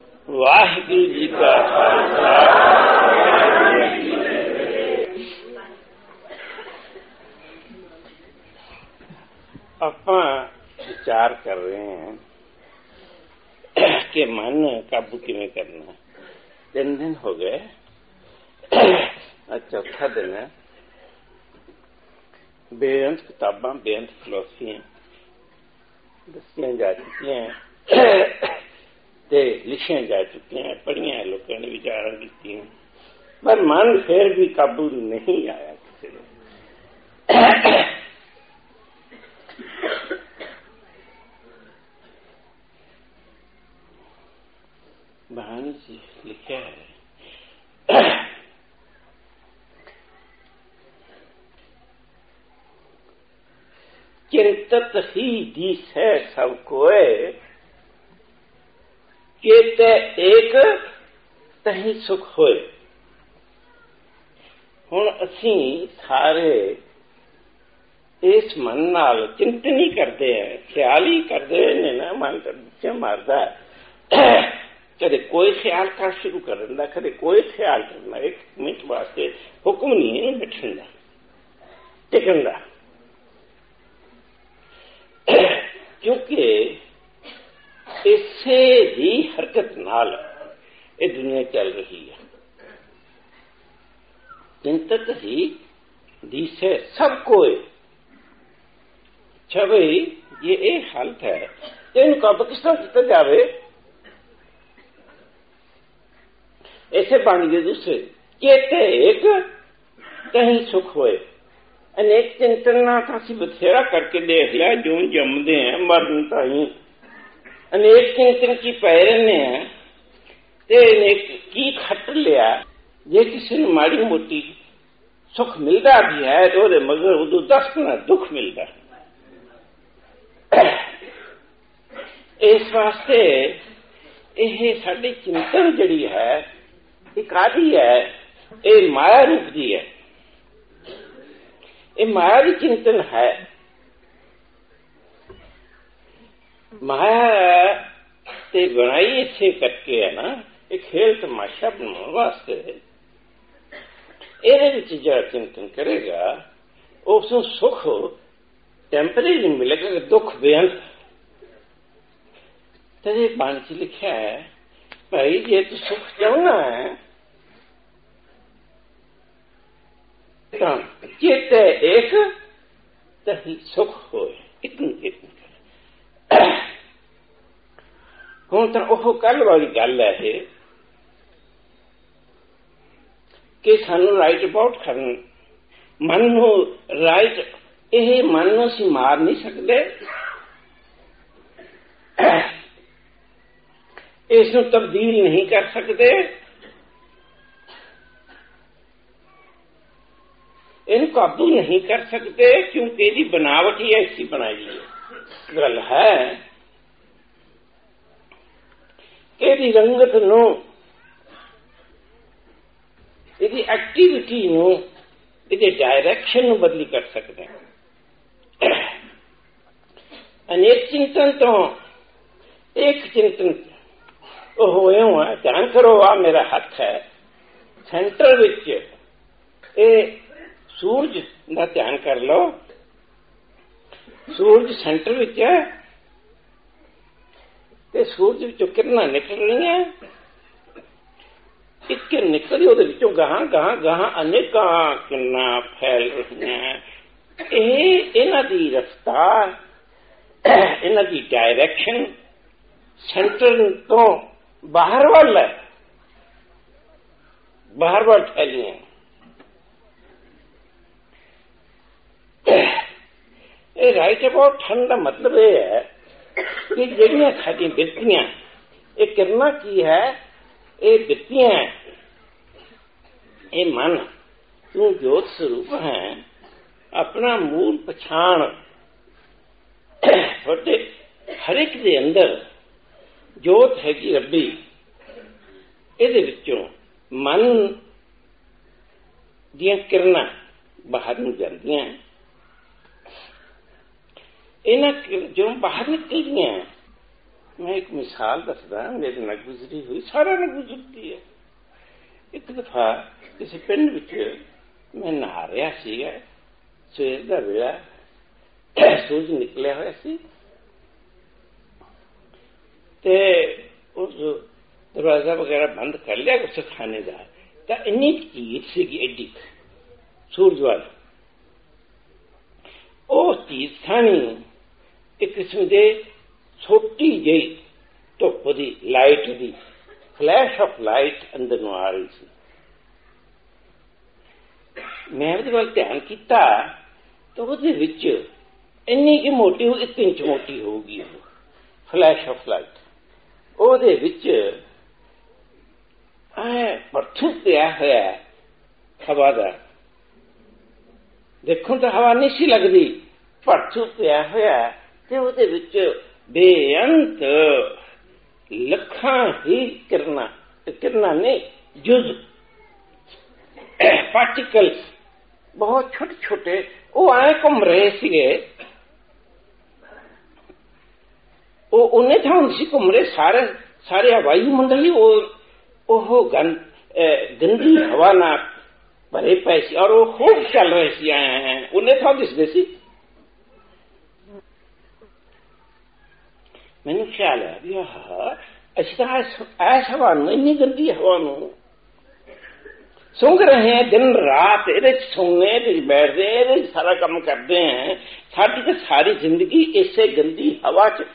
ਵਾਹਿਗੁਰੂ ਜੀ ਕਾ ਖਾਲਸਾ। ਆਪਾਂ ਵਿਚਾਰ ਕਰ ਰਹੇ ਹਾਂ ਕਿ ਮਨ ਕਾਬੂ ਕਿਵੇਂ ਕਰਨਾ। 3 ਦਿਨ ਹੋ ਗਏ, ਚੌਥਾ ਦਿਨ ਹੈ। ਬੇਅੰਤ ਕਿਤਾਬਾਂ, ਬੇਅੰਤ ਫਿਲਾਸਫੀਆਂ ਦੱਸੀਆਂ ਜਾ ਚੁੱਕੀਆਂ ਤੇ ਲਿਖੀਆਂ ਜਾ ਚੁੱਕੀਆਂ, ਪੜ੍ਹੀਆਂ, ਲੋਕਾਂ ਨੇ ਵਿਚਾਰਾਂ ਕੀਤੀਆਂ, ਪਰ ਮਨ ਫਿਰ ਵੀ ਕਾਬੂ ਨਹੀਂ ਆਇਆ ਕਿਸੇ ਨੂੰ। ਬਾਣੀ ਚ ਲਿਖਿਆ ਹੈ, चिंतत ही दिसै सब कोय, केते एक तही सुख होए। हुण असीं सारे इस मन नाल चिंतन ही करते हैं, ख्याल ही करते ने ना। मन पिछे मारदा है, कदे कोई ख्याल कर शुरू कर दिंदा, कदे कोई ख्याल करना। 1 मिनट वास्ते हुक्म नहीं है बैठण दा, टिकण दा, क्योंकि इसे ही हरकत नाल ये दुनिया चल रही है। चिंतत ही दिसे सब कोई। अच्छा भाई, ये हालत है, इनको अब किस तरह किया जाए? ऐसे बन गए दूसरे केते एक कहीं सुख होए। अनेक चिंतन असीं बथेरा करके देख लिया, जो जमदे हैं मरन ताई अनेक चिंतन की पै रहने हैं, ते अनेक की खट लिया। जे किसी ने माड़ी मोटी सुख मिलता भी है तो ਉਹਦੇ मगर उदू 10 गुना दुख मिलता। इस वास्ते ये साडी चिंतन जिहड़ी है एक आदि है, ये माया रूप दी है। ये माया की चिंतन है। माया ते बनाई इसे करके है ना, एक खेल तमाशा बनाने वास्ते। ये जो चिंतन करेगा उसको सुख टेम्परेरी मिलेगा, दुख बेअंत। तेरे बाणी च लिखा है, भाई जे तू सुख चाहना है चेते एक तही सुख होए। हुण तां ओह कल वाली गल है कि सानू राइट अबाउट करन मन नू राइट, ये मन नू असीं मार नहीं सकते, इस नू तब्दील नहीं कर सकते, इन काबू नहीं कर सकते, क्योंकि इसकी बनावट ही ऐसी बनाई है। गल है कि इसकी रंगत नू, इसकी एक्टिविटी नू, इसके डायरेक्शन नू बदली कर सकते हैं। अनेक चिंतन तो एक चिंतन होए हुआ। ध्यान करो, आ मेरा हाथ है, सेंटर विच ए सूरज का ध्यान कर लो। सूरज सेंटर विच है ते सूरज विचों किरणां निकल रही हैं, एक किरण निकली, उहदे विचों गाहां गाहां गाहां अनेकां किरणां फैल रही हैं। इन्हां दी रफ्तार, इन्हां दी डायरेक्शन सेंटर तो बाहर वाल है, बाहर वाल फैली हैं। राइट अबाउट ठन का मतलब यह है कि जड़ियां साडी बिरतियां, ये किरना की है, ये बिरतियां है, ये मन तू जोत स्वरूप है, अपना मूल पछाण थोड़े हर एक दे अंदर जोत हैगी रब्बी। इहदे विचों मन दियां किरणां बाहर नूं जांदियां। इन्हां जो बाहर निकलदियां मैं एक मिसाल दसदा, मेरे नाल गुजरी हुई, सारा नाल गुजरती है। एक दफा किसी पिंड विच मैं नहा रहा सीगा, सवेर दा वेला, सूरज निकलिया होया सी ते उस दरवाजा वगैरह बंद कर लिया उस खाने का, तो इन्नी चीज सीगी एडी सूरज वाल, ਉਹ चीज थानी एक किस्म के छोटी जी धुप की लाइट की फ्लैश ऑफ लाइट अंदर नूं आ रही सी। मैं उसदे वल ध्यान किया तो उसदे विच इन्नी की मोटी हो, 1 इंच मोटी होगी फ्लैश ऑफ लाइट, ਉਹਦੇ ਵਿੱਚ ਭਰਥੂ ਪਿਆ ਹੋਇਆ ਹਵਾ ਦਾ। ਦੇਖੋ ਤਾਂ ਹਵਾ ਨਹੀਂ ਸੀ ਲੱਗਦੀ, ਭਰਥੂ ਪਿਆ ਹੋਇਆ ਤੇ ਉਹਦੇ ਵਿੱਚ ਬੇਅੰਤ ਲੱਖਾਂ ਹੀ ਕਿਰਨਾਂ ਨੇ ਜੁਜ਼ ਪਾਰਟੀਕਲਸ ਬਹੁਤ ਛੋਟੇ ਛੋਟੇ ਉਹ ਐ ਘੁੰਮ ਰਹੇ ਸੀਗੇ। ਉਹ ਉਹਨੇ ਥਾਂ ਸੀ ਘੁੰਮ ਰਹੇ ਸਾਰੇ ਹਵਾਈ ਮੰਡਲ ਹੀ ਉਹ ਗੰਦੀ ਹਵਾ ਨਾਲ ਭਰੇ ਪਏ ਸੀ ਔਰ ਉਹ ਖੂਬ ਚੱਲ ਰਹੇ ਸੀ। ਉਹਨੇ ਥਾਂ ਦਿਸਦੇ ਸੀ। ਮੈਨੂੰ ਖਿਆਲ ਆਇਆ ਵੀ ਅਸੀਂ ਤਾਂ ਇਸ ਹਵਾ ਨੂੰ, ਇੰਨੀ ਗੰਦੀ ਹਵਾ ਨੂੰ ਸੁੰਘ ਰਹੇ ਹਾਂ ਦਿਨ ਰਾਤ, ਇਹਦੇ ਚ ਸੌਂਦੇ, ਇਹਦੇ ਚ ਬੈਠਦੇ, ਇਹਦੇ ਚ ਸਾਰਾ ਕੰਮ ਕਰਦੇ ਹਾਂ। ਸਾਡੀ ਤਾਂ ਸਾਰੀ ਜ਼ਿੰਦਗੀ ਇਸੇ ਗੰਦੀ ਹਵਾ ਚ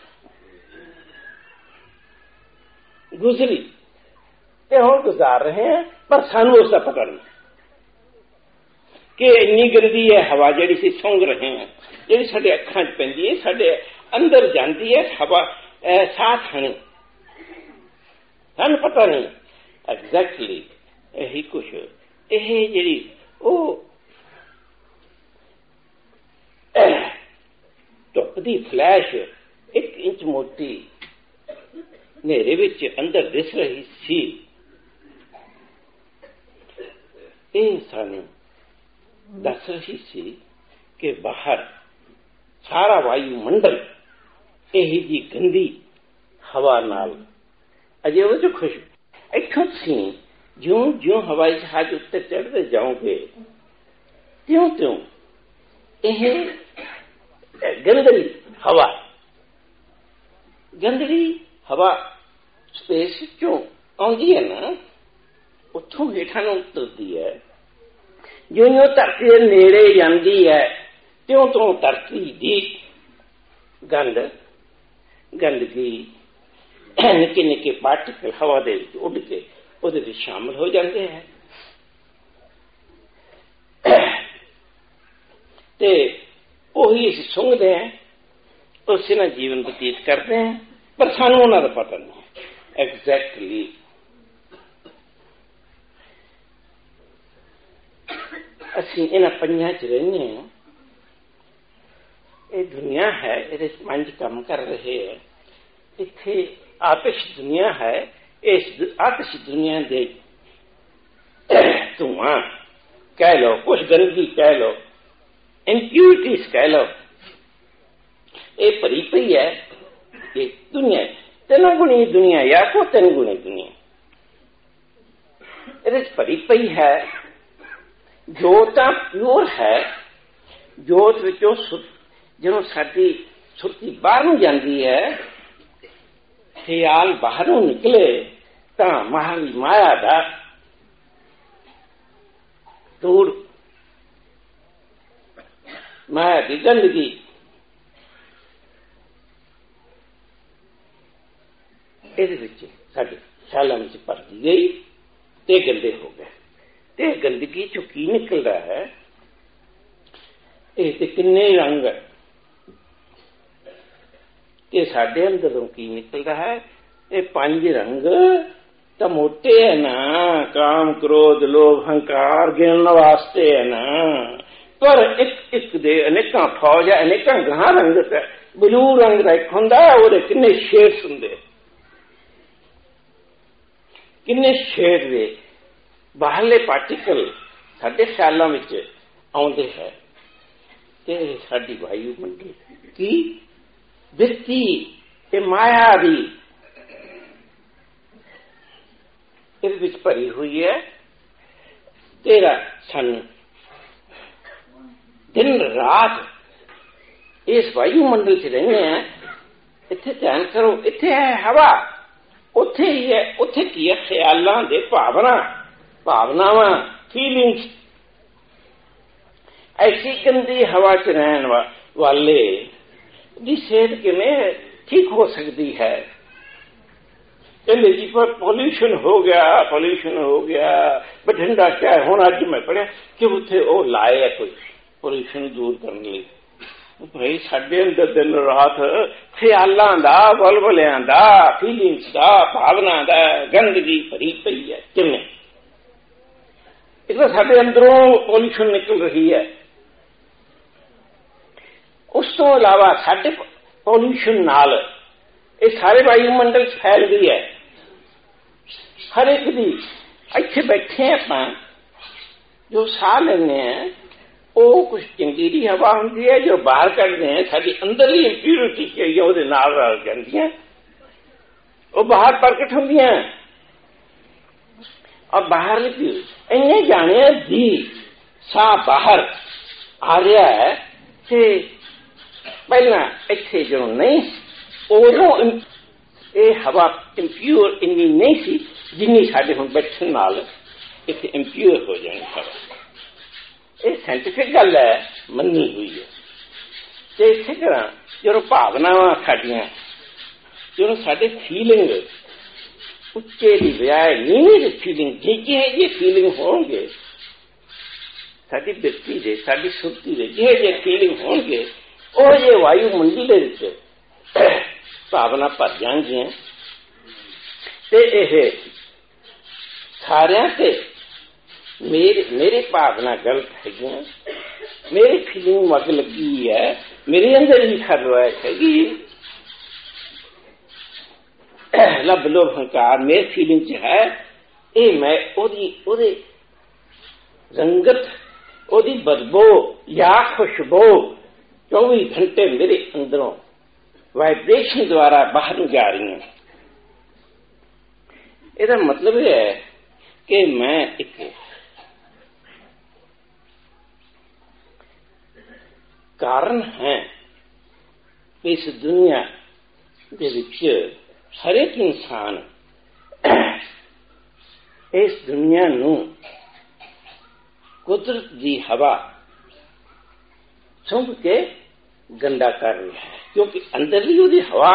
गुजरी ते हुण गुजार रहे हैं, पर सानू उसका पता नहीं कि इन्नी गंदी है हवा जिहड़ी सी सूंघ रहे हैं, जिहड़ी साडे अखां च पैंदी है, साडे अंदर जांदी है हवा, साह खानी सानू पता नहीं एग्जैक्टली। यही कुछ यह जिहड़ी धुप दी फ्लैश 1 इंच मोटी नेरे विच अंदर दिस रही सी। सानू दस रही सी कि बाहर सारा वायुमंडल यही जी गंदी हवा नाल अजे वो जो खुश इत्थों सी ज्यों ज्यों हवाई जहाज उत्ते चढ़ते जाओगे त्यों त्यों यह गंदली हवा स्पेस चों आउंदी है ना, उत्थों हेठां नूं उतरदी है। ज्यों ज्यों धरती दे नेड़े जांदी है त्यों त्यों धरती दी गंदगी निक्के निक्के पार्टिकल हवा दे विच उड़ के उहदे विच शामिल हो जाते हैं ते उही असीं सूंघदे हैं, उसे नाल जीवन बतीत करते हैं, पर सानू उन्हां दा पता नहीं एग्जैक्टली। असीं इन्हां पंजां च रहने हैं, ये दुनिया है, ये 5 काम कर रहे हैं। इत्थे आतिश दुनिया है, इस आतिश दुनिया दे धुआं कह लो, कुछ गंदगी कह लो, इम्प्यूरिटीज कह लो, ये भरी पई है। ये दुनिया 3 गुणी दुनिया या को 3 गुणी दुनिया ये भरी पई है। जोत प्योर है, जोत विचों जो साडी सुरती बाहर नूं जांदी है, ख्याल बाहरों निकले तो माया दा दूर माया की गंदगी ख्यालों में भरती गई ते गंदे हो गए। ते गंदगी चो की निकल रहा है, ये किन्ने रंग ते साडे अंदरों की निकल रहा है। ये 5 रंग तो मोटे है ना, काम क्रोध लोभ अहंकार गिनने वास्ते है ना, पर एक एक दे अनेकां फौज है, अनेकां ग्रह रंग ब्लू रंग का एक हुंदा और किन्ने शेड्स हुंदे, किन्ने शेड दे बाहरले पार्टिकल साडे ख्यालों में आउंदे है ते साडी वायुमंडल की बिरती ये माया दी इहदे विच भरी हुई है। तेरा सन दिन रात इस वायुमंडल च रहने हैं। इत्थे ध्यान करो, इत्थे है हवा, उत्थे ही है, उत्थे की है ख्यालां दे भावनावां फीलिंग्स। ऐसी गंदी हवा च रहन वाले दी सेहत किवें ठीक हो सकती है? कहते जी पर पॉल्यूशन हो गया बठिंडा शहर। हुण अज मैं पढ़िया कि उत्थे वो लाए है कोई पॉल्यूशन दूर करने लई। भाई साडे अंदर दिन रात ख्यालां दा, वलवलियां दा, फीलिंग्स दा, भावना दा गंदगी भरी पई है। किवें? एक तो साडे अंदरों पॉल्यूशन निकल रही है, उस तो इलावा साडे पॉल्यूशन नाल ये सारे वायुमंडल फैल गई है। हर एक दी इत्थे बैठे आपां जो साह लेने हैं वो कुछ चंगीरी हवा होंगी है, जो बाहर कढ़ते हैं साडी अंदरली इंप्यूरिटी चाहिए वो नाल रल जांदियां, वो बाहर प्रकट होंदियां। और बाहर इन्ने जाने दी साह बाहर आ रहा है कि पहला इत्थे जो नहीं उदों ये हवा इंप्योर इन्नी नहीं सी जिन्नी साडे हुण बैठण नाल इत्थे इंप्योर हो जाए हवा। ये साइंटिफिक गल है, मनी हुई है। तो इस तरह जो भावनावां साडियां, जो साडे फीलिंग उच्चे की बजाय नीवी की फीलिंग जे फीलिंग होंगे साडी बिरती दे, साडी सुरती दे जे फीलिंग होंगे वो जे वायुमंडल दे भावना भर जाएंगियां ते यह सारियां ते मेरी भावना गलत है, मेरी फीलिंग अग लगी है, मेरे अंदर ही खरवायत हैगी, लब लोभ हंकार मेरी फीलिंग च है। ये मैं ओदी रंगत, ओदी बदबू या खुशबू 24 घंटे मेरे अंदरों वाइब्रेशन द्वारा बाहर जा रही हैं। इसका मतलब यह है कि मैं एक कारण है इस दुनिया के विच हर एक इंसान इस दुनिया नूं कुदरत की हवा सुंघ के गंदा कर रहा है, क्योंकि अंदरली उहदी हवा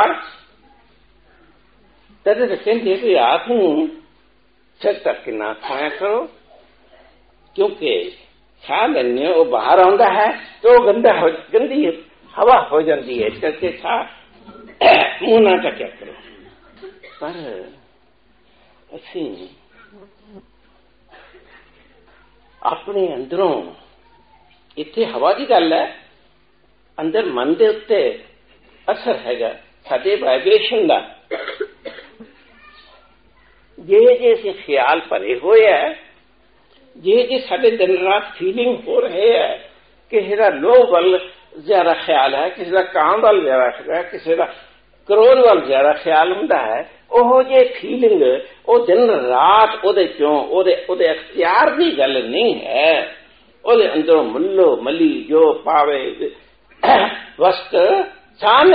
तद कहते कि आप सिर तक ना खाया करो, क्योंकि साह लेने वो बाहर आता है तो गंदी हवा हो जाती है, इस करके साह मुंह ना ढकिया करो। पर असीं अपने अंदरों इत्थे हवा की गल है, अंदर मन के उत्ते असर हैगा साडे वाइब्रेशन का। जे असीं ख्याल भरे हुए है, जे साडे दिन रात फीलिंग हो रहे है, किसी का लोभ वाल ज्यादा ख्याल है, किसी का काम वाल ज्यादा है, किसी का क्रोध वाल ज्यादा ख्याल हुंदा है, ओहो जे फीलिंग वो दिन रात ओदे चों ओदे अख्तियार की गल नहीं है, ओदे अंदरों मल्लो मली जो पावे वस्त सा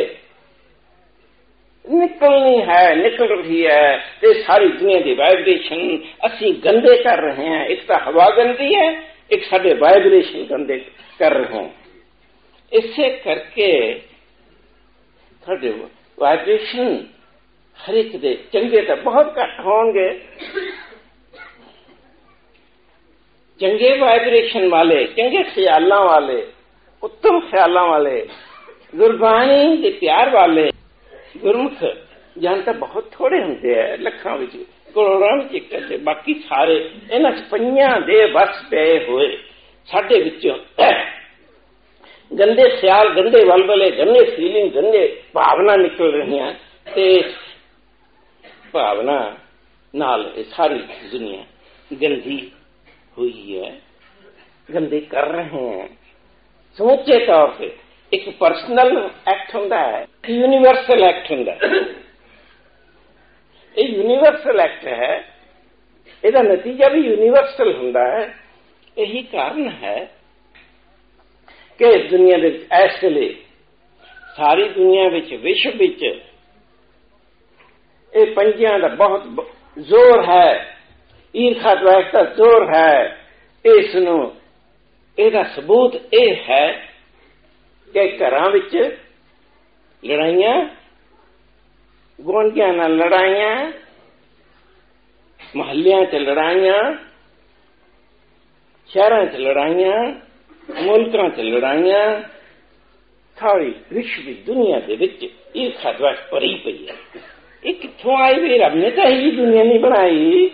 निकलनी है, निकल रही है, ते सारी दुनिया की वाइब्रेशन असी गंदे कर रहे हैं। एक तो हवा गंदी है, एक साडे वाइब्रेशन गंदे कर रहे हैं। इससे करके साडे वाइब्रेशन हर एक दे चंगे तो बहुत घट होंगे, चंगे वाइब्रेशन वाले, चंगे ख्यालों वाले, उत्तम ख्यालों वाले, गुरबाणी के प्यार वाले गुरमुख जानता बहुत थोड़े होंगे है, लखां विच करोड़ां विच एक है, बाकी सारे इन्हां पंजां दे बस पे हुए साडे विचों गंदे ख्याल, गंदे वलवले, गंदे फीलिंग, गंदे भावना निकल रही हैं ते भावना नाल सारी दुनिया गंदी हुई है, गंदे कर रहे हैं समूचे तौर पे। ਇੱਕ ਪਰਸਨਲ ਐਕਟ ਹੁੰਦਾ ਹੈ, ਯੂਨੀਵਰਸਲ ਐਕਟ ਹੁੰਦਾ ਹੈ। ਇਹ ਯੂਨੀਵਰਸਲ ਐਕਟ ਹੈ, ਇਹਦਾ ਨਤੀਜਾ ਵੀ ਯੂਨੀਵਰਸਲ ਹੁੰਦਾ ਹੈ। ਇਹੀ ਕਾਰਨ ਹੈ ਕਿ ਇਸ ਦੁਨੀਆ ਦੇ ਵਿੱਚ ਇਸ ਵੇਲੇ ਸਾਰੀ ਦੁਨੀਆ ਵਿੱਚ, ਵਿਸ਼ਵ ਵਿੱਚ ਇਹ ਪੰਜਿਆਂ ਦਾ ਬਹੁਤ ਜ਼ੋਰ ਹੈ, ਈਰਖਾ ਦਵੇਸ਼ ਦਾ ਜ਼ੋਰ ਹੈ। ਇਸ ਨੂੰ ਇਹਦਾ ਸਬੂਤ ਇਹ ਹੈ ਕਿ ਘਰਾਂ ਵਿੱਚ ਲੜਾਈਆਂ, ਗੁਆਂਢੀਆਂ ਨਾਲ ਲੜਾਈਆਂ, ਮੁਹੱਲਿਆਂ 'ਚ ਲੜਾਈਆਂ, ਸ਼ਹਿਰਾਂ 'ਚ ਲੜਾਈਆਂ, ਮੁਲਕਾਂ 'ਚ ਲੜਾਈਆਂ, ਸਾਰੀ ਵਿਸ਼ਵ ਦੁਨੀਆ ਦੇ ਵਿੱਚ ਈਰਖਾ ਦਵੇਸ਼ ਭਰੀ ਪਈ ਹੈ। ਇਹ ਕਿੱਥੋਂ ਆਈ ਵੀ? ਰੱਬ ਨੇ ਤਾਂ ਇਹ ਦੁਨੀਆ ਨਹੀਂ ਬਣਾਈ।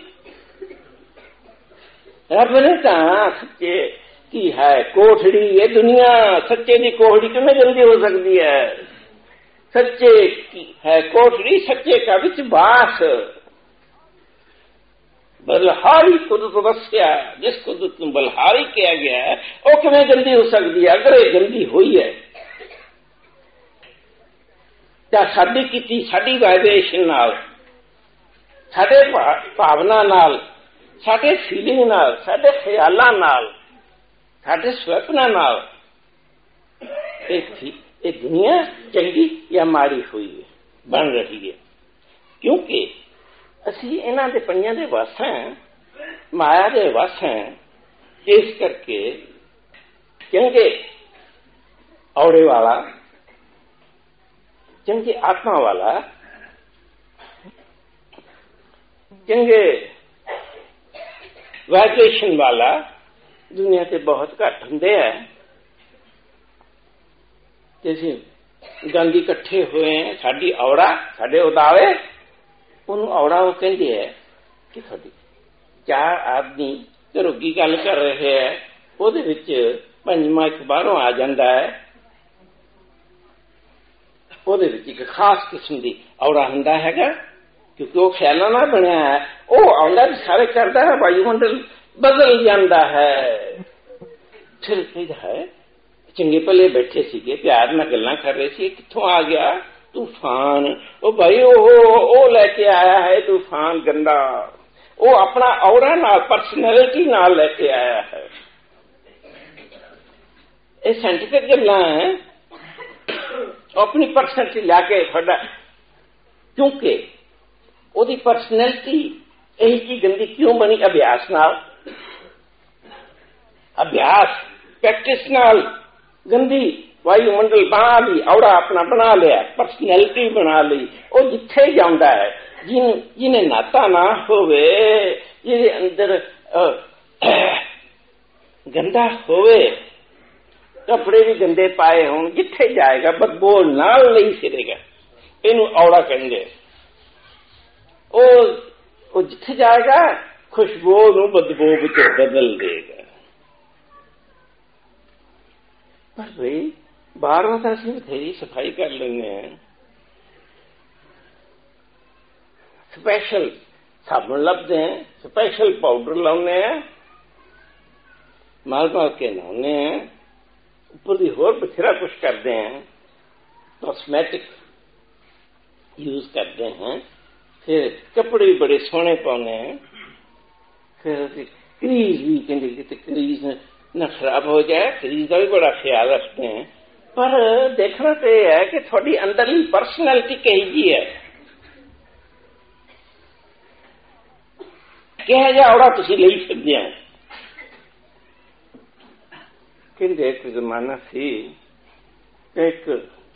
ਰੱਬ ਨੇ ਤਾਂ ਸੱਚੇ ਕੀ ਹੈ ਕੋਠੜੀ, ਇਹ ਦੁਨੀਆ ਸੱਚੇ ਦੀ ਕੋਠੜੀ ਕਿਵੇਂ ਜਲਦੀ ਹੋ ਸਕਦੀ ਹੈ? सच्चे की है कोठरी, सच्चे का विच बास। बलहारी कुदरत वस्या, जिस कुदरत को बलहारी किया गया है वो किवें गंदी हो सकती है? अगर ये गंदी हुई है तो साडी कीती साडी वाइब्रेशन नाल, साडे भावना नाल, साडे फीलिंग नाल, साडे ख्यालां नाल, साडे सुपना नाल ये दुनिया चंगी या माड़ी हुई है, बन रही है। क्योंकि असी इन्हां दे पंजां दे वस हैं, माया दे वस हैं। इस करके चंगे औड़े वाला, चंगे आत्मा वाला, चंगे वाइब्रेशन वाला दुनिया से बहुत घट होंदे है। जैसे गंद इकट्ठे हुए हैं, साडी औड़ा, साडे उदावे, उन्होंने औड़ा वो कहते हैं कि साडी चार आदमी घरों की गल कर रहे हैं, ਉਹਦੇ ਵਿੱਚ ਪੰਜਵਾਂ ਇੱਕ ਬਾਹਰੋਂ ਆ ਜਾਂਦਾ ਹੈ। ਉਹਦੇ ਵਿੱਚ ਇੱਕ ਖਾਸ ਕਿਸਮ ਦੀ ਔੜਾ ਹੁੰਦਾ ਹੈਗਾ, ਕਿਉਂਕਿ ਉਹ ਖਿਆਲਾਂ ਨਾਲ ਬਣਿਆ ਹੈ। ਉਹ ਔੜਾ ਸਾਰੇ ਕਰਦਾ ਹੈ, ਵਾਯੂਮੰਡਲ ਬਦਲ ਜਾਂਦਾ ਹੈ। ਫਿਰ ਕਹਿੰਦਾ ਹੈ ਚੰਗੇ ਭਲੇ ਬੈਠੇ ਸੀਗੇ, ਪਿਆਰ ਨਾਲ ਗੱਲਾਂ ਕਰ ਰਹੇ ਸੀ, ਕਿੱਥੋਂ ਆ ਗਿਆ ਤੂਫਾਨ? ਉਹ ਭਾਈ ਉਹ ਲੈ ਕੇ ਆਇਆ ਹੈ ਤੂਫਾਨ ਗੰਦਾ, ਉਹ ਆਪਣਾ ਔੜਾ ਨਾਲ, ਪਰਸਨੈਲਿਟੀ ਨਾਲ ਲੈ ਕੇ ਆਇਆ ਹੈ। ਇਹ ਸਾਇੰਟਿਫਿਕ ਗੱਲਾਂ ਹੈ, ਆਪਣੀ ਪਰਸਨੈਲਿਟੀ ਲਾ ਕੇ ਤੁਹਾਡਾ, ਕਿਉਂਕਿ ਉਹਦੀ ਪਰਸਨੈਲਿਟੀ ਇਹੀ ਜੀ ਗੰਦੀ ਕਿਉਂ ਬਣੀ? ਅਭਿਆਸ ਨਾਲ, ਅਭਿਆਸ ਪ੍ਰੈਕਟਿਸ ਨਾਲ गंदी वायुमंडल बना ली, औड़ा अपना बना लिया, परसनैलिटी बना ली। वो जिथे जाता है, जिन्हें नाता ना होवे, जिहदे अंदर गंदा होवे, कपड़े भी गंदे पाए हों, जिथे जाएगा बदबू नाल नहीं फिरेगा। इनू औड़ा कहेंगे। वो जिथे जाएगा खुशबू नू बदबू विच बदल देगा। पर भाई बाहर तो असं बथेरी सफाई कर लेंगे, स्पैशल साबुन लभदे हैं, स्पैशल पाउडर लाने, माल के नहाने हैं, उपर भी होर बथेरा कुछ करते हैं, कॉस्मेटिक यूज करते हैं, फिर कपड़े भी बड़े सोहने पाने हैं, फिर क्रीज भी कहते कि क्रीज न खराब हो जाए, क्रीज का भी बड़ा ख्याल रखते हैं। पर देखना तो यह है कि थोड़ी अंदरली पर्सनैलिटी कही जी है, किहो जिहा औड़ा तुसीं लई फिरदे हो। कहंदे एक जमाना सी, एक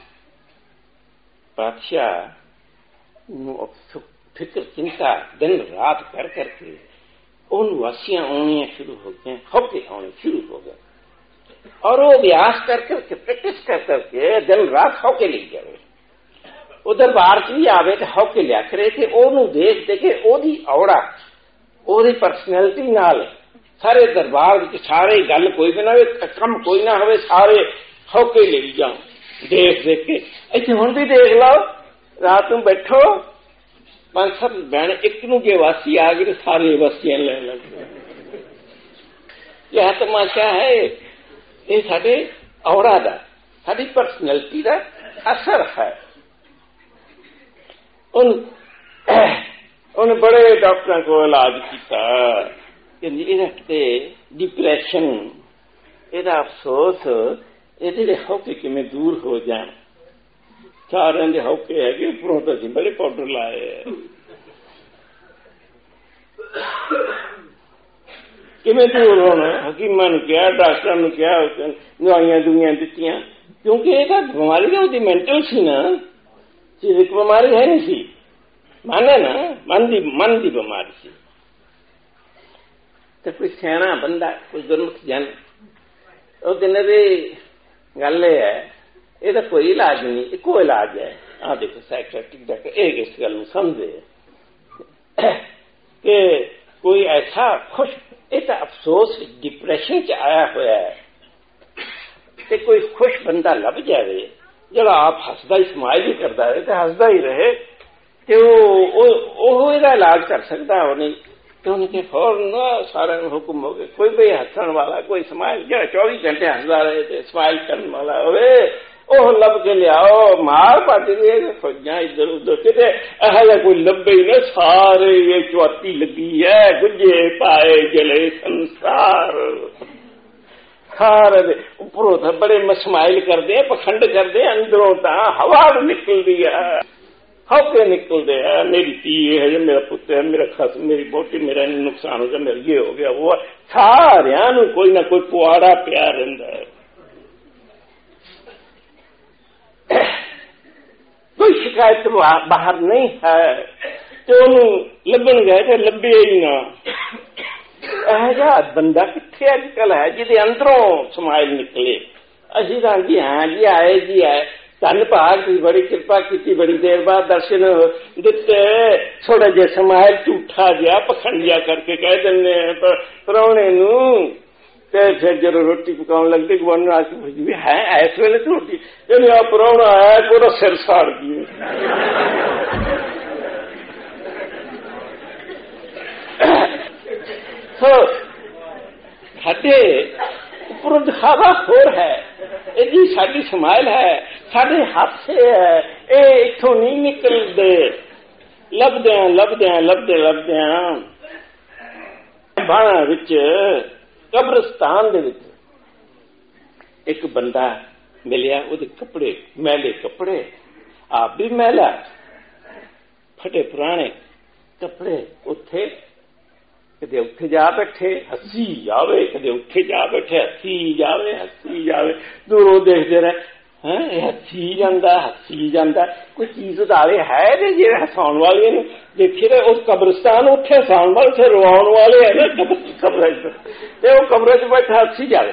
बादशाह नूं फिक्र चिंता दिन रात कर करके उन वासियां आनियां शुरू हो गए, हौके आने शुरू हो गए, और वो अभ्यास कर करके, प्रैक्टिस कर करके दिन रात हौके ले जाए। वो दरबार च भी आवे तो हौके लिया करे थे, ओनू देख दे के ओदी औड़ा, ओदी पर्सनैलिटी नाल सारे दरबार विच सारे गल कोई भी ना हो, कम कोई ना हो, सारे हौके ले जाओ देख देख के। इत्थे हुण भी देख लो, रात नूं बैठो, 5-7 बहन एक नूं जे वासी आ गई तो सारे वासियां ले लगे। यह तमाशा है, ये साडे औड़ा दा, साडी परसनैलिटी का असर है। उन्हें बड़े डॉक्टर को इलाज किया कि डिप्रैशन, ਇਹਦਾ अफसोस, ਇਹਦੇ ਹੌਕੇ ਕਿਵੇਂ दूर हो जाए। सारे ਦੇ हौके है उपरों तो असीं बड़े पाउडर लाए किवें दूर होना। हकीमां नूं कहा, डॉक्टरां नूं कहा, दवाइयां दुआइयां दित्तियां, क्योंकि ये बीमारी तो उसकी मैंटल सी ना, फिजिक बीमारी है नहीं सी, मन है ना, मन की बीमारी सी। तो कोई सियाणा बंदा, कोई गुरमुख जन उस दिन गल है, ਇਹਦਾ कोई इलाज नहीं, इको इलाज है। आ देखो साइकियाट्रिक डॉक्टर एक इस गल समझे कि कोई ऐसा खुश, ये तो अफसोस डिप्रैशन च आया हुआ है, तो कोई खुश बंदा लभ जाए जरा आप हसदा ही स्माइल ही करता रहे, तो हसदा ही रहे, तो इसका इलाज कर सकता है। नहीं तो उनके फौरन सारे हुक्म हो गए, कोई भी हसन वाला, कोई स्माइल जो 24 घंटे हसदा रहे थे, स्माइल करने वाला होवे, ਉਹ ਲੱਭ ਕੇ ਲਿਆਓ। ਮਾਰ ਪੱਟ ਗਏ ਫੌਜਾਂ ਇੱਧਰ ਉੱਧਰ, ਕਿਤੇ ਇਹੋ ਜਿਹਾ ਕੋਈ ਲੱਭੇ ਹੀ ਨਾ, ਸਾਰੇ ਇਹ ਚੁਆਤੀ ਲੱਗੀ ਹੈ, ਗੁੱਜੇ ਪਾਏ ਜਲੇ ਸੰਸਾਰ। ਸਾਰੇ ਦੇ ਉੱਪਰੋਂ ਤਾਂ ਬੜੇ ਮਸਮਾਇਲ ਕਰਦੇ, ਪਖੰਡ ਕਰਦੇ, ਅੰਦਰੋਂ ਤਾਂ ਹਵਾ ਨਿਕਲਦੀ ਹੈ, ਹੌਕੇ ਨਿਕਲਦੇ ਹੈ। ਮੇਰੀ ਧੀ ਹੈ, ਮੇਰਾ ਪੁੱਤ ਹੈ, ਮੇਰਾ ਖਸਮ, ਮੇਰੀ ਬੋਟੀ, ਮੇਰਾ ਨੁਕਸਾਨ ਹੋ ਗਿਆ, ਮੇਰਾ ਇਹ ਹੋ ਗਿਆ, ਉਹ ਸਾਰਿਆਂ ਨੂੰ ਕੋਈ ਨਾ ਕੋਈ ਪੁਆੜਾ ਪਿਆ ਰਹਿੰਦਾ ਹੈ। कोई शिकायत बाहर नहीं है, तो लभन गए तो लभे ही ना। यह बंदा किथे अजकल है जिदे अंदरों स्माइल निकले। असीं तां जी हाँ जी आए जी आए, धन भाग की बड़ी कृपा की, बड़ी देर बाद दर्शन दिते, थोड़ा जिहा स्माइल झूठा जिहा पखंडिया करके कह दिंदे प्राहुणे नूं। फिर जो रोटी पकाने लगते गवान आके है इस वेले तो रोटी आ प्राहुणा आया, पूरा सिर साड़ दिए। साडे उपरों दिखावा होर है, जी साडी स्माइल है, साडे हासे है, ये इथों नहीं निकलते। लभदे बाणा विच कब्रिस्तान दे विच एक बंदा मिलिया, उहदे कपड़े मैले कपड़े, आप भी मैला, फटे पुराने कपड़े, उत्थे कदे उत्थे जा बैठे हसी जावे, कदे उत्थे जा बैठे हसी जावे, दूरों देखते रहे हसी जाता। कोई चीज उदाले है ने जे हसाउण वाली ने देखी रहे। उस कब्रिस्तान उत्थे हसाउण वाले, उत्थे रोआउण वाले है ना कब्र च, ते वो कब्र च बैठा हसी जावे।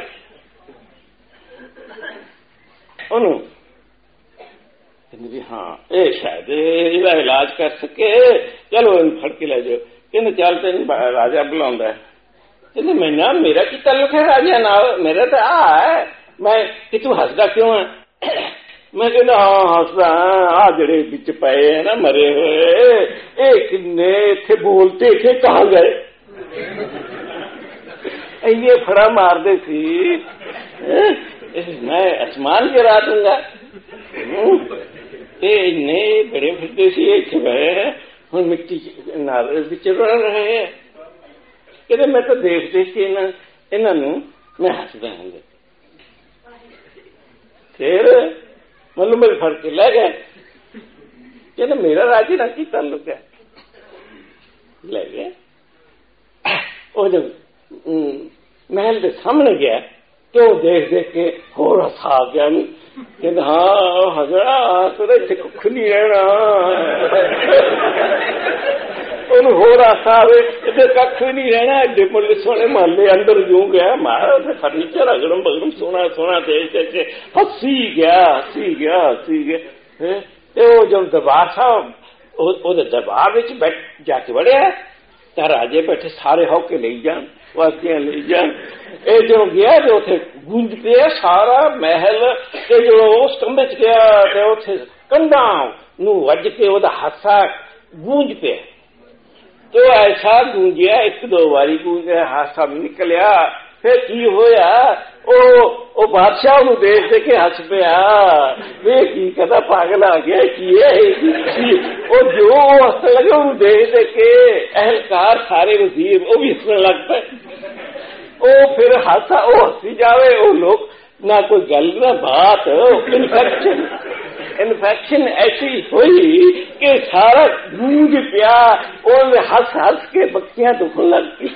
उन्होंने कहते भी हाँ ये शायद इसका इलाज कर सके, चलो इन फड़ के ले जाओ। कहते चल तेन राजा बुलांदा है। कहते मैं मेरा की ताल्लुक है राजा नाल, मेरा तो आ है, मैं कि तू हसदा क्यों है? मैं कहना हाँ हसदा, आ जड़े बिच पे है ना मरे हुए, ये किन्ने इत्थे बोलते थे कहाँ गए? ये फड़ा मारते सी, मैं आसमान गिरा दूंगा। इन्ने बड़े फिरते सी, इत्थे गए हुण मिट्टी नाल विच रह रहे हैं। कहते मैं तो देख के इन्हां मैं हसदा हां। फिर मतलब मेरे फड़ के ले गए। कहते मेरा राजी ना की ताल्लुक है, ले गए। वो जब महल के सामने गया तो देख के होर हसा गया। कहते हाँ हजरा तेरा इत्थे कुछ नहीं रहना, होर हासा आवे, इधर कख भी नहीं रहना। एडे बड़े सोहने महल्ले अंदर जूं गया, मारा फर्नीचर अगड़म बगड़म सोना सोना देख के हसी गया। जब दरबार साहब दरबार विच जाके वड़िया, तो राजे बैठे सारे हौके ले जान, वासियां ले जान। ये जो गया तो उथे गूंज पे सारा महल, ते जो उस कमरे च गया तो उथे कंधां नूं वज के ओदा हासा गूंज पे। तो ऐसा गूंजिया, एक दो बारी गूंजिया, हासा निकलिया। फिर की होया, ਉਹ ਬਾਦਸ਼ਾਹ ਨੂੰ ਦੇਖ ਕੇ ਹੱਸ ਪਿਆ, ਵੇ ਕੀ ਕਹਿੰਦਾ ਪਾਗਲ ਆ ਗਿਆ ਕੀ ਹੈ। ਉਹ ਜੋ ਹੱਸਣ ਲੱਗਾ ਉਹਨੂੰ ਦੇਖ ਕੇ ਅਹਿਲਕਾਰ ਸਾਰੇ ਵਜ਼ੀਰ ਉਹ ਵੀ ਹੱਸਣ ਲੱਗ ਪਏ। ਉਹ ਫਿਰ ਹਾਸਾ ਉਹ ਹੱਸੀ ਜਾਵੇ, ਉਹ ਲੋਕ ਨਾ ਕੋਈ ਗੱਲ ਨਾ ਬਾਤ। ਇਨਫੈਕਸ਼ਨ ਐਸੀ ਹੋਈ ਕਿ ਸਾਰਾ ਗੂੰਜ ਪਿਆ, ਉਹਨੇ ਹੱਸ ਹੱਸ ਕੇ ਬੱਚੀਆਂ ਦੁਖਣ ਲੱਗ ਪਈ।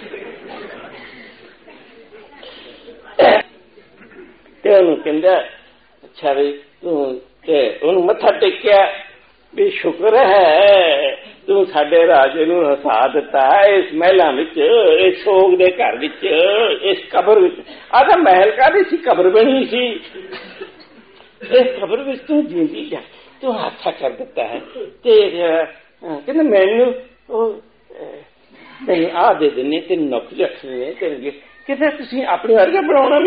ਤੇ ਉਹਨੂੰ ਕਹਿੰਦਾ ਅੱਛਾ ਵੀ ਤੂੰ ਤੇ ਉਹਨੂੰ ਮੱਥਾ ਟੇਕਿਆ ਵੀ ਸ਼ੁਕਰ ਹੈ ਤੂੰ ਸਾਡੇ ਰਾਜੇ ਨੂੰ ਹਸਾ ਦਿੱਤਾ ਇਸ ਮਹਿਲਾਂ ਵਿੱਚ, ਇਸ ਸੋਗ ਦੇ ਘਰ ਵਿੱਚ, ਇਸ ਕਬਰ ਵਿੱਚ। ਆਹ ਤਾਂ ਮਹਿਲ ਕਾਹਦੀ ਸੀ, ਕਬਰ ਬਣੀ ਸੀ। ਇਸ ਕਬਰ ਵਿੱਚ ਤੂੰ ਜਿੰਦੀ ਜਾ, ਤੂੰ ਹਾਸਾ ਕਰ ਦਿੱਤਾ ਹੈ। ਤੇ ਕਹਿੰਦਾ ਮੈਨੂੰ ਉਹ ਤੈਨੂੰ ਆਹ ਦੇ ਦਿੰਦੇ, ਤੈਨੂੰ ਨੌਕਰੀ ਰੱਖਣੀ ਨੇ, ਤੈਨੂੰ ਕਿਤੇ ਤੁਸੀਂ ਆਪਣੇ ਵਰਗਾ ਬਣਾਉਣਾ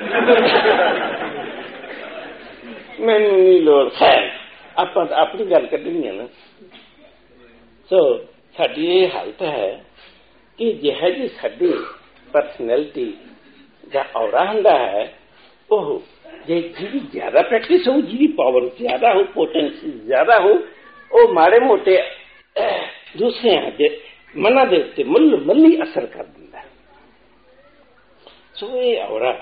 ਮੈਨੂੰ ਨਹੀਂ ਲੋੜ ਹੈ। ਆਪਾਂ ਤਾਂ ਆਪਣੀ ਗੱਲ ਕੱਢਣੀ ਹੈ ਨਾ। ਸੋ ਸਾਡੀ ਇਹ ਹਾਲਤ ਹੈ ਕਿ ਜਿਹੋ ਜਿਹੀ ਸਾਡੀ ਪਰਸਨੈਲਿਟੀ ਦਾ ਔਰਾ ਹੁੰਦਾ ਹੈ, ਉਹ ਜੇ ਜਿਹਦੀ ਜ਼ਿਆਦਾ ਪ੍ਰੈਕਟਿਸ ਹੋ, ਜਿਹਦੀ ਪਾਵਰ ਜ਼ਿਆਦਾ ਹੋ, ਪੋਟੈਂਸ਼ੀ ਜ਼ਿਆਦਾ ਹੋ, ਉਹ ਮਾੜੇ ਮੋਟੇ ਦੂਸਰਿਆਂ ਦੇ ਮਨਾਂ ਦੇ ਉੱਤੇ ਮੱਲੀ ਅਸਰ ਕਰ ਦਿੰਦਾ। ਸੋ ਇਹ ਔਰਾ,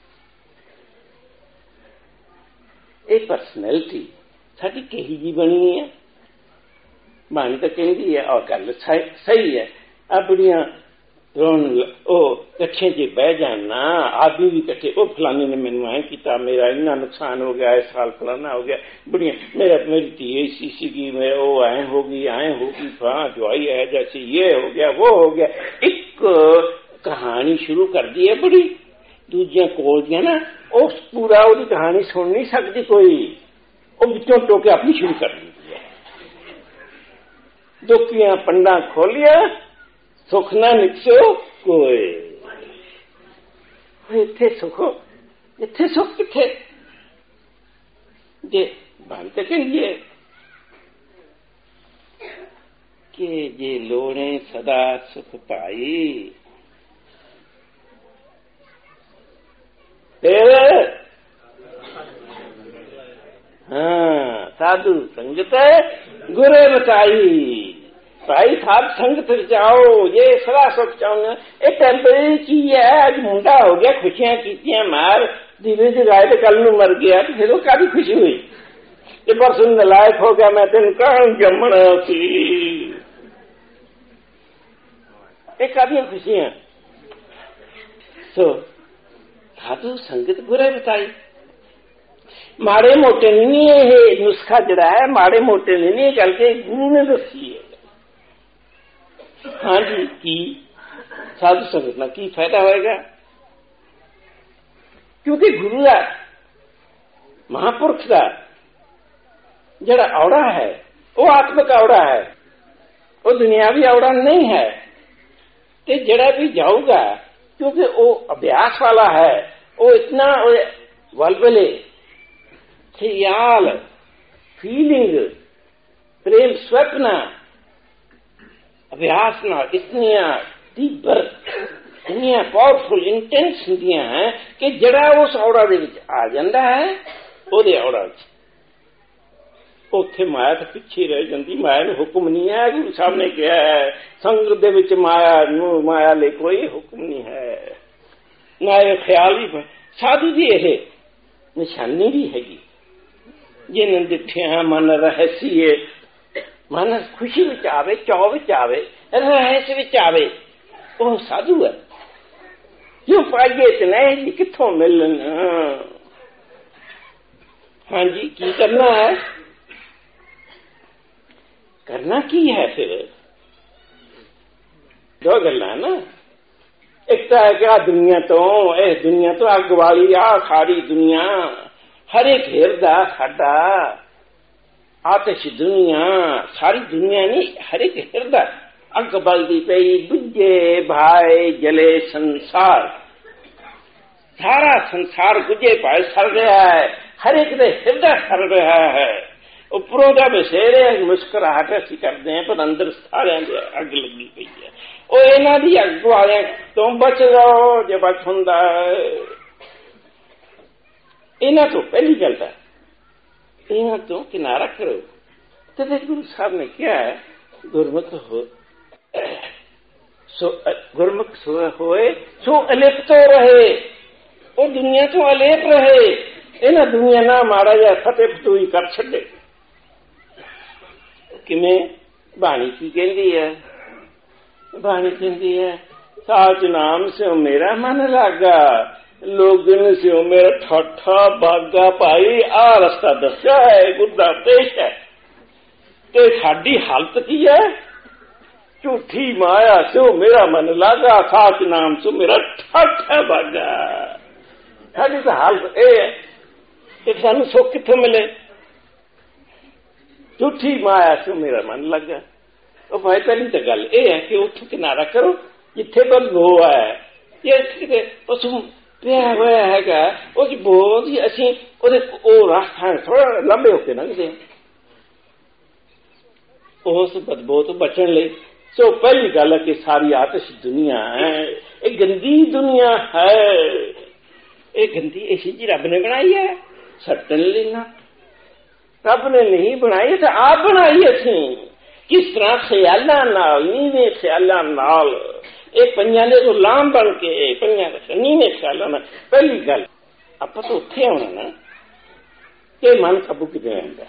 ਇਹ ਪਰਸਨੈਲਿਟੀ ਸਾਡੀ ਕਹੀ ਜੀ ਬਣੀ ਹੈ। ਬਣ ਤਾਂ ਕਹਿੰਦੀ ਹੈ ਔਰ ਗੱਲ ਸਹੀ ਹੈ। ਆਪਣੀਆਂ ਉਹ ਇਕੱਠੇ ਜੇ ਬਹਿ ਜਾਣਾ, ਆਦਮੀ ਵੀ ਇਕੱਠੇ, ਉਹ ਫਲਾਣੇ ਨੇ ਮੈਨੂੰ ਐਂ ਕੀਤਾ, ਮੇਰਾ ਇੰਨਾ ਨੁਕਸਾਨ ਹੋ ਗਿਆ, ਇਸ ਸਾਲ ਫਲਾਣਾ ਹੋ ਗਿਆ, ਬੜੀਆਂ ਮੇਰੀ ਧੀ ਐਸੀ ਸੀਗੀ, ਮੈਂ ਉਹ ਐਂ ਹੋ ਗਈ ਹਾਂ ਜਵਾਈ ਹੈ ਜੈਸੇ ਇਹ ਹੋ ਗਿਆ ਉਹ ਹੋ ਗਿਆ। ਇੱਕ ਕਹਾਣੀ ਸ਼ੁਰੂ ਕਰਦੀ ਹੈ ਬੜੀ, ਦੂਜੀਆਂ ਕੋਲ ਦੀਆਂ ਨਾ ਉਹ ਪੂਰਾ ਉਹਦੀ ਕਹਾਣੀ ਸੁਣ ਨਹੀਂ ਸਕਦੀ ਕੋਈ, ਉਹ ਵਿੱਚੋਂ ਟੋਕੇ ਆਪਣੀ ਸ਼ੁਰੂ ਕਰ ਦਿੰਦੀ ਹੈ। ਦੁੱਖੀਆਂ ਪੰਡਾਂ ਖੋਲੀਆਂ, ਸੁੱਖ ਨਾ ਨਿਕਸੋ ਕੋਈ। ਇੱਥੇ ਸੁੱਖ ਕਿੱਥੇ? ਜੇ ਬਣ ਤੇ ਕਹੀਏ ਕਿ ਜੇ ਲੋੜੇ ਸਦਾ ਸੁਖ ਪਾਈ, ਹਾਂ ਸਾਧੂ ਸੰਗਤ ਗੁਰੇ ਬਚਾਈ। ਭਾਈ ਸਾਧ ਸੰਗਤ ਵਿੱਚ ਆਓ, ਜੇ ਸਦਾ ਸੁਖ ਚਾਹੁੰਦੇ। ਇਹ ਟੈਂਪਰੇਰੀ ਚੀਜ਼ ਹੈ। ਅੱਜ ਮੁੰਡਾ ਹੋ ਗਿਆ, ਖੁਸ਼ੀਆਂ ਕੀਤੀਆਂ ਮਾਰ, ਦੀਵੇ ਜਗਾਏ ਤੇ ਕੱਲ ਨੂੰ ਮਰ ਗਿਆ, ਤੇ ਫਿਰ ਉਹ ਕਾਹਦੀ ਖੁਸ਼ੀ ਹੋਈ? ਤੇ ਪਰਸੋਂ ਨਲਾਇਕ ਹੋ ਗਿਆ, ਮੈਂ ਤੈਨੂੰ ਕਹਾਂ ਜੰਮਣਾ ਸੀ। ਇਹ ਕਾਹਦੀਆਂ ਖੁਸ਼ੀਆਂ? ਸੋ ਸਾਧੂ ਸੰਗਤ ਗੁਰੇ ਬਚਾਈ। ਮਾੜੇ ਮੋਟੇ ਨਹੀਂ ਇਹ ਨੁਸਖਾ ਜਿਹੜਾ ਹੈ, ਮਾੜੇ ਮੋਟੇ ਨਹੀਂ ਇਹ ਗੱਲ ਕੇ ਗੁਰੂ ਨੇ ਦੱਸੀ ਹੈ। ਹਾਂਜੀ, ਕੀ ਸਾਧੂ ਸੰਗਤ ਨਾਲ ਕੀ ਫਾਇਦਾ ਹੋਏਗਾ? ਕਿਉਂਕਿ ਗੁਰੂ ਦਾ, ਮਹਾਂਪੁਰਖ ਦਾ ਜਿਹੜਾ ਔੜਾ ਹੈ ਉਹ ਆਤਮਿਕ ਔੜਾ ਹੈ, ਉਹ ਦੁਨਿਆਵੀ ਔੜਾ ਨਹੀਂ ਹੈ। ਤੇ ਜਿਹੜਾ ਵੀ ਜਾਊਗਾ, ਕਿਉਂਕਿ ਉਹ ਅਭਿਆਸ ਵਾਲਾ ਹੈ, ਉਹ ਇਤਨਾ ਵਲਵਲੇ, ਖਿਆਲ, फीलिंग, प्रेम स्वप्न अभ्यास इतनिया तीव्र इतनिया पावरफुल इंटेंस होंदियां हैं कि जड़ा उस औड़ा दे विच आ जांदा है ओदे औड़ा उत्थे माया तो पिछे रह जाती। माया नूं हुक्म नहीं है, गुरु साहब ने कहा है संग दे विच माया ले कोई हुक्म नहीं है, ना ये ख्याल ही। साधु जी ये निशानी भी हैगी जिन्हें दिठिया मन रहस्य, मन खुशी विच आवे, चौ विच आवे, रहस्य विच आवे, वो साधु है। क्यों पाइए इतना जी कित्थों मिलन। हाँ जी, की करना है? करना की है फिर? दो गल्लां ना, एक तो है कि दुनिया तो इस दुनिया तो अग वाली आ खाड़ी दुनिया, हर एक हिरदा साडा आतिश दुनिया, सारी दुनिया नहीं हर एक हिरदा अग बलदी पई, बुझे भाई जले संसार, सारा संसार बुझे भाई सड़ रहा है, हर एक दे हिरदा सड़ रहा है। उपरों का बसेरे मुस्कुराहट असीं करते हैं पर अंदर सारे अग लगी पई है। वो इन्हां दी अग वाले तो बच जाओ जे बच हुंदा है। इन्हां तो पहली गल है इन्हां तो किनारा करो। तो गुरु साहब ने क्या है, गुरमुख हो गुरमुख होए सो अलिप्त तो रहे, वो दुनिया तो अलेप रहे। इन्हां दुनिया ना माड़ा जा फतेह फतूई कर छे। किवें बाणी की कहती है, बाणी कहती है साच नाम से मेरा मन लागा, लोगन से मेरा ठट्ठा बागा। भाई आ रस्ता दस्या है, गुरु दा उपदेश है, ते साडी हालत की है, झूठी माया से मेरा मन लागा, साच नाम से मेरा ठट्ठा बागा। साडी तो हालत यह है कि सानू सुख कित्थों मिले, झूठी माया से मेरा मन लगा। और भाई पहली तो गल यह है कि उठो किनारा करो, जिथे पर लो है ये पशु पिया होया हैगा, बहुत ही असी रास्ता थोड़ा लंबे होके लंघते उस बदबू तो बचन ले। सो पहली गल है कि सारी आतिश दुनिया है, एक गंदी दुनिया है, एक गंदी ऐसी जी रब ने बनाई है, सटन लेना रब ने नहीं बनाई, तो आप बनाई असी। किस तरह ख्यालां नाल, नीवें ख्यालां नाल, एक पंजां दे गुलाम बन के पंजां नीवें ख्यालां नाल। पहली गल आपां तो उत्थे आउणा ना कि मन काबू किवें आउंदा।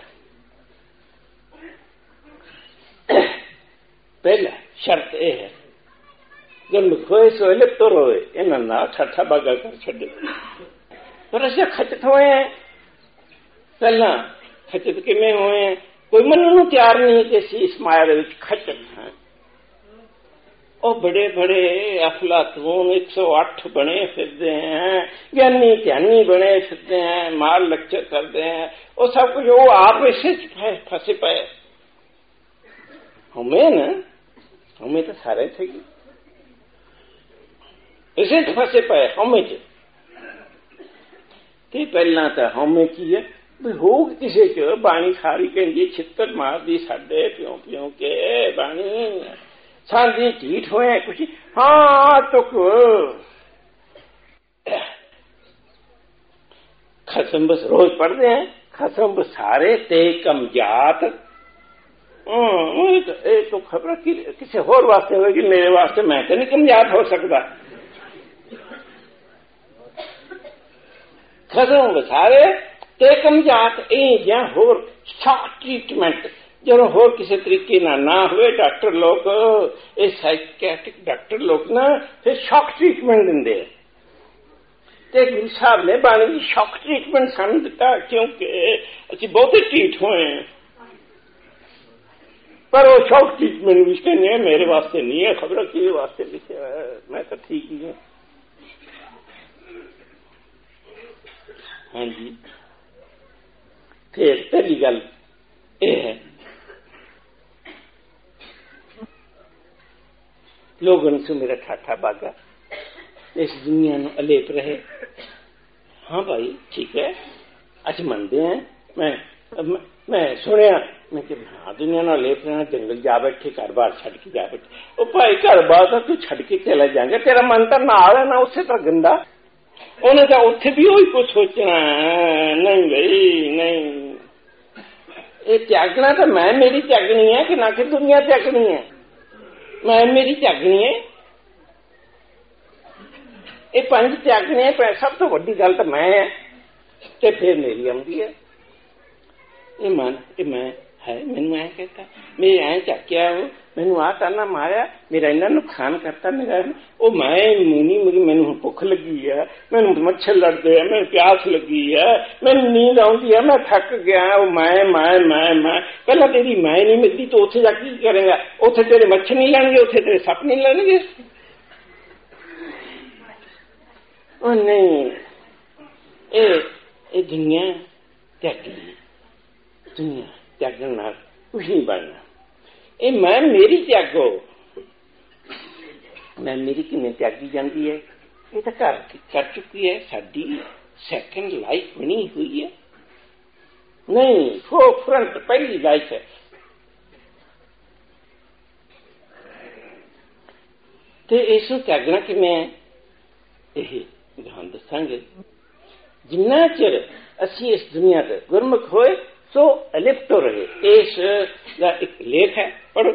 पहला शर्त यह है गुरमुख होए सो लिप्त रोए, इन्हां नाल ठट्ठा बागा कर छड्डे। पर असीं खचत होए हैं, पहला खचत किवें होए हैं, कोई मनण नूं तैयार नहीं कि असीं इस माया दे विच खचत हैं। और बड़े बड़े अफलातून 108 बने फिरते हैं, ज्ञानी ध्यानी बने फिरते हैं, मार लेक्चर करते हैं, और सब कुछ वो आप इसे फंसे पे। हमें ना हमें तो सारे थे इसे फंसे पे हमें कि पहला तो हमें की है हो किसी च बाणी सारी कहती छित्तर मारदी साडे प्यों प्यों के बाणी सारी ढीठ होए कुछ। हाँ तुक खसम बस रोज पढ़ते हैं, खसम सारे ते कम जात। तो खबर किसी होर वास्ते होगी, मेरे वास्ते मैं तो नहीं कमजात हो सकता। खसम सारे ते कमजात या होर शॉक ट्रीटमेंट जो होर किसी तरीके ना हुए। डॉक्टर लोग साइकियाट्रिक डॉक्टर लोग ना फिर शॉक ट्रीटमेंट देंगे। ते गुरु साहब ने बाणी की शॉक ट्रीटमेंट सानू दिता, क्योंकि असी बहुते ढीठ होए हैं। पर वो शॉक ट्रीटमेंट भी कहने मेरे वास्ते नहीं है, खबर कि वास्ते लिखा है, मैं तो ठीक ही हूं। हाँ जी, फिर पहली गल यह है लोगों से मेरा ठाठा बागा, इस दुनिया में अलेप रहे। हाँ भाई ठीक है, अच्छे मनते हैं। मैं सुनिया मैं कि हाँ दुनिया ना अलेप रहना, जंगल जा बैठे, घर बार छड़ के जा बैठे। ओ भाई घर बार तो तू छड़ के चला जाएगा, तेरा मन तो नाल है ना उससे तो गंदा। उन्हें तो उत्थे भी वही कुछ सोचना। नहीं भाई नहीं, ये त्यागना तो मैं मेरी त्यागनी है कि ना कि दुनिया त्यागनी है। मैं मेरी त्यागनी है, ये पंज त्यागने है। सब तो वड्डी गल तो मैं है, ते फिर मेरी आउंदी है। ये मन ये मैं है, मैनू ऐ कहता, मेरे ऐ झक्या वो, मैनू आ ताना मारिया, मेरा इन्ना नुकसान करता, मेरा वो मैं मुनी मैनू भुख लगी है, मैनू मच्छर लड़ते है, मैनू प्यास लगी है, मैनू नींद आउंदी है, मैं थक गया। वो मैं पहला तेरी मैं नहीं मिलती तो उथे जाके की करेगा? उथे तेरे मच्छर नहीं लड़नगे, उथे तेरे सप नहीं लड़नगे। नहीं, ये दुनिया त्यागी, दुनिया त्यागन नाल कुछ नहीं बनना। ये मैं मेरी त्यागो, मैं मेरी किमें त्यागी जाती है? ये तो घर कर चुकी है, साडी सैकेंड लाइफ बनी हुई है। नहीं, वो फ्रंट पहली लाइफ है। तो इस त्यागना किमें यही ध्यान दसांगे। जिन्ना चिर असी इस दुनिया ते गुरमुख होए सो अलिप्त हो रहे। इस दा एक लेख है, पढ़ो।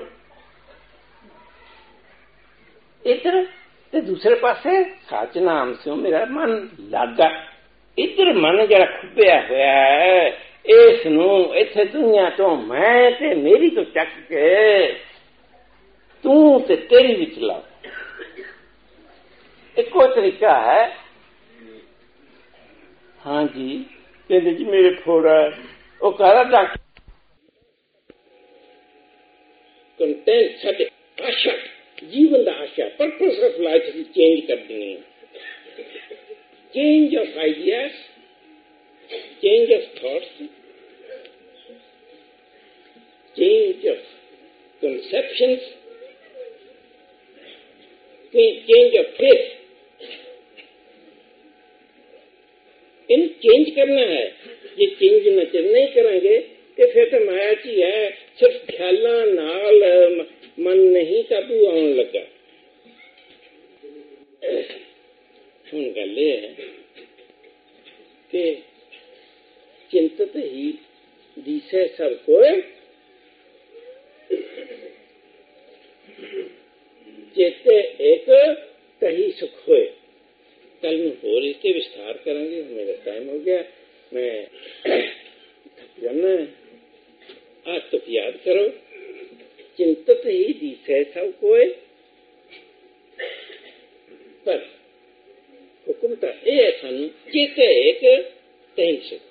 इधर ते दूसरे पासे सच नाम से मेरा मन लागा। इधर मन जरा खुबिया होया है, इस नूं इत्थे दुनिया तो मैं ते मेरी तो चक के तू ते तेरी विच ला। एको तरीका है। हाँ जी, कहते जी मेरे फोड़ा वो कह डॉक्टर कंटेंट साडे आशा जीवन का आशा पर्पस ऑफ लाइफ चेंज कर देनी। Change of ideas, change of thoughts, change of conceptions, change of faith, इन चेंज करना है। ये चेंज नचर नहीं करेंगे तो फिर तो माया ची है, सिर्फ ख्यालों नाल मन नहीं काबू आने लगा। हुण गल ये है कि चिंतित ही दिसे सब कोई, चेते एक तही सुख होए। कल में और इसके विस्तार करेंगे, मेरा टाइम हो गया, मैं थक जाना है। आज तो याद करो, चिंतित ही दिसे सब कोई, पर हुकुमता यह है सानू चेते एक तही सुख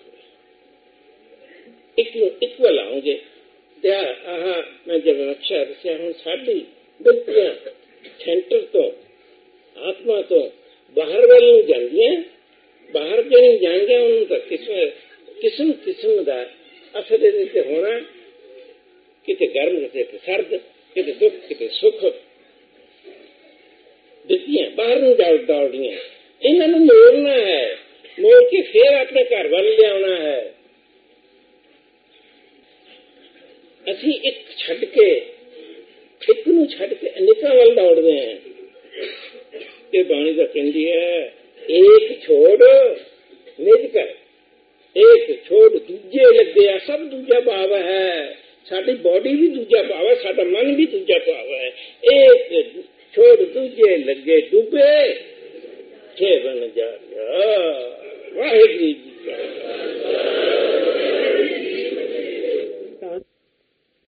होए। इक्वल आओगे मैं जब रक्षा दसिया हूं साडी बिल्कुल सेंटर तो आत्मा तो बाहर वाल जांदियां, बाहर जो जाएंगे उन किस्म किस्म का असर ये होना, किते गर्म किते सर्द, किते दुख किते सुख दिखियां बाहर नूं दौड़दियां। इन्होंने मोड़ना है, मोड़ के फिर अपने घर वाल लिया है। असी एक छड़ के एक नूं छड़ के अनेकों वाल दौड़ते हैं। ये बाणी का कहती है, एक छोड़ निज कर, एक छोड़ दूजे लगे। सब दूजा भाव है, साडी बॉडी भी दूजा भाव है, साडा मन भी दूजा भाव है। एक छोड़ दूजे लगे डूबे छे बन जा। वाहिगुरू जी का